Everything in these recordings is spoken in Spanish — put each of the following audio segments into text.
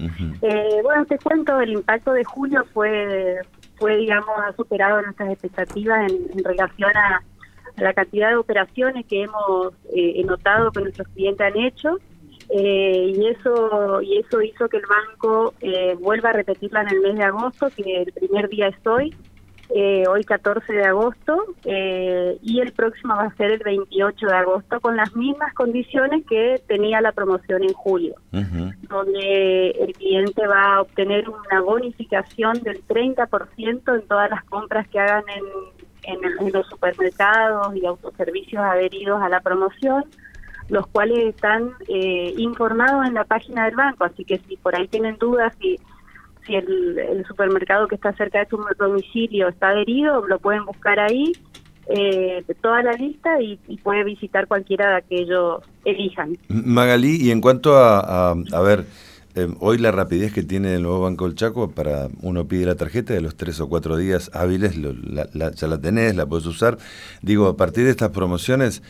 Ujú. Bueno, te cuento, el impacto de julio digamos, ha superado nuestras expectativas en relación a la cantidad de operaciones que hemos notado que nuestros clientes han hecho, y eso hizo que el banco vuelva a repetirla en el mes de agosto, que el primer día es hoy 14 de agosto, y el próximo va a ser el 28 de agosto, con las mismas condiciones que tenía la promoción en julio, Ujú. donde el cliente va a obtener una bonificación del 30% en todas las compras que hagan en los supermercados y autoservicios adheridos a la promoción, los cuales están informados en la página del banco. Así que si por ahí tienen dudas si el supermercado que está cerca de su domicilio está adherido, lo pueden buscar ahí, toda la lista, y puede visitar cualquiera de que ellos elijan. Magalí, y en cuanto a ver, hoy la rapidez que tiene el nuevo Banco del Chaco, para uno pide la tarjeta de los 3 o 4 días hábiles, ya la tenés, la puedes usar. Digo, a partir de estas promociones,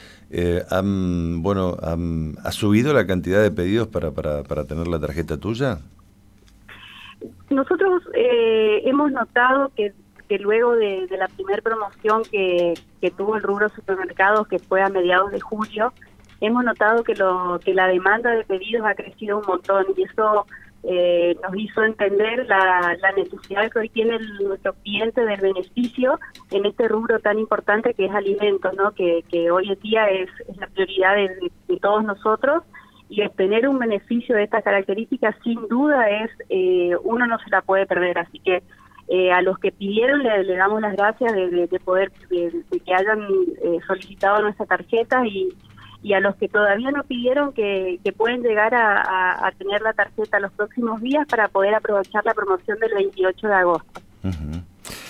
¿ha subido la cantidad de pedidos para tener la tarjeta tuya? Nosotros hemos notado que luego de la primera promoción que tuvo el rubro supermercados, que fue a mediados de julio, hemos notado que la demanda de pedidos ha crecido un montón, y eso nos hizo entender la necesidad que hoy tiene nuestro cliente del beneficio en este rubro tan importante que es alimentos, ¿no? Que hoy en día es la prioridad de todos nosotros. Y obtener un beneficio de estas características, sin duda, uno no se la puede perder. Así que a los que pidieron le damos las gracias de que hayan solicitado nuestra tarjeta, y a los que todavía no pidieron, que pueden llegar a tener la tarjeta los próximos días para poder aprovechar la promoción del 28 de agosto. Uh-huh.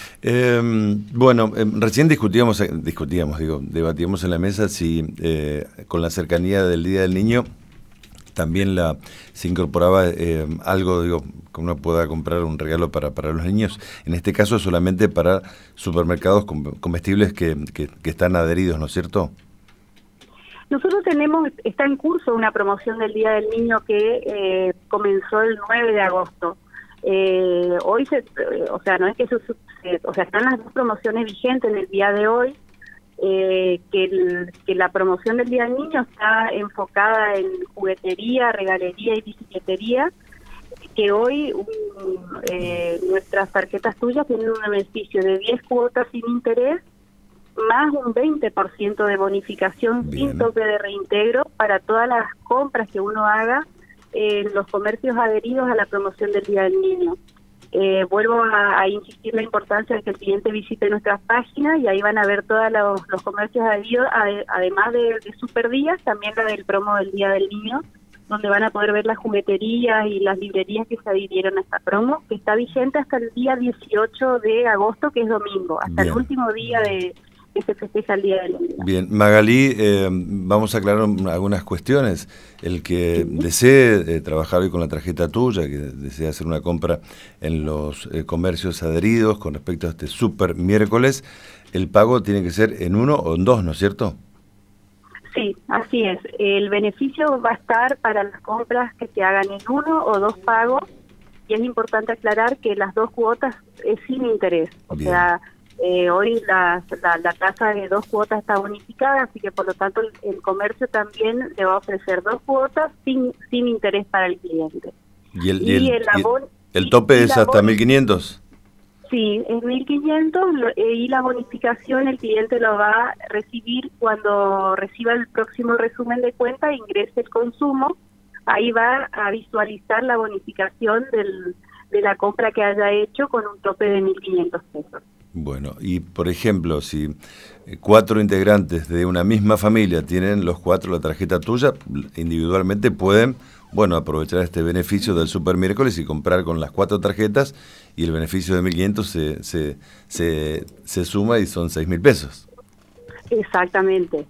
Recién debatíamos en la mesa si con la cercanía del Día del Niño también se incorporaba algo, que uno pueda comprar un regalo para los niños, en este caso solamente para supermercados comestibles que están adheridos, ¿no es cierto? Nosotros está en curso una promoción del Día del Niño que comenzó el 9 de agosto. Hoy no es que están las dos promociones vigentes en el día de hoy. Que la promoción del Día del Niño está enfocada en juguetería, regalería y bicicletería, que hoy nuestras tarjetas tuyas tienen un beneficio de 10 cuotas sin interés, más un 20% de bonificación. Bien. Sin tope de reintegro para todas las compras que uno haga en los comercios adheridos a la promoción del Día del Niño. Vuelvo a insistir la importancia de que el cliente visite nuestras páginas, y ahí van a ver todos los comercios adheridos, además de Super Días, también la del promo del Día del Niño, donde van a poder ver las jugueterías y las librerías que se adhirieron a esta promo, que está vigente hasta el día 18 de agosto, que es domingo, hasta el último día que se festeja el Día del Niño. Bien, Magalí, vamos a aclarar algunas cuestiones. El que desee trabajar hoy con la tarjeta tuya, que desee hacer una compra en los comercios adheridos con respecto a este super miércoles, el pago tiene que ser en 1 o en 2, ¿no es cierto? Sí, así es. El beneficio va a estar para las compras que se hagan en 1 o 2 pagos, y es importante aclarar que las 2 cuotas es sin interés. O Bien. sea, hoy la tasa de 2 cuotas está bonificada, así que por lo tanto el comercio también le va a ofrecer 2 cuotas sin interés para el cliente. ¿Y el tope es hasta 1.500? Sí, es 1.500, y la bonificación el cliente lo va a recibir cuando reciba el próximo resumen de cuenta e ingrese el consumo. Ahí va a visualizar la bonificación de la compra que haya hecho, con un tope de 1.500 pesos. Bueno, y por ejemplo, si 4 integrantes de una misma familia tienen los 4 la tarjeta tuya, individualmente pueden, aprovechar este beneficio del Super Miércoles y comprar con las 4 tarjetas, y el beneficio de 1.500 se suma y son 6.000 pesos. Exactamente.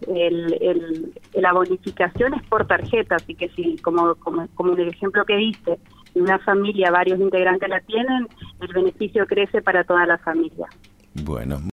La bonificación es por tarjeta, así que si, como en el ejemplo que diste, en una familia varios integrantes la tienen, el beneficio crece para toda la familia. Bueno.